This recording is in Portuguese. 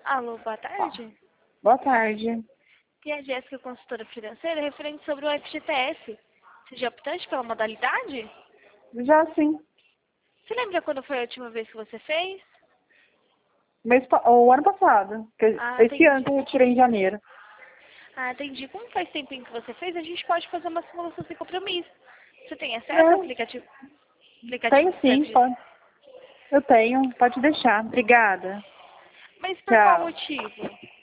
Alô, boa tarde. Boa tarde. Aqui é a Jéssica, consultora financeira, referente sobre o FGTS. Você já optante pela modalidade? Já sim. Você lembra quando foi a última vez que você fez? O ano passado. Ah, Esse ano entendi. que eu tirei em janeiro. Ah, entendi. Como faz tempinho que você fez, a gente pode fazer uma simulação sem compromisso. Você tem acesso ao É, aplicativo tenho do sim, FGTS? pode. Eu tenho. Pode deixar. Obrigada. Mas por qual Tchau. motivo?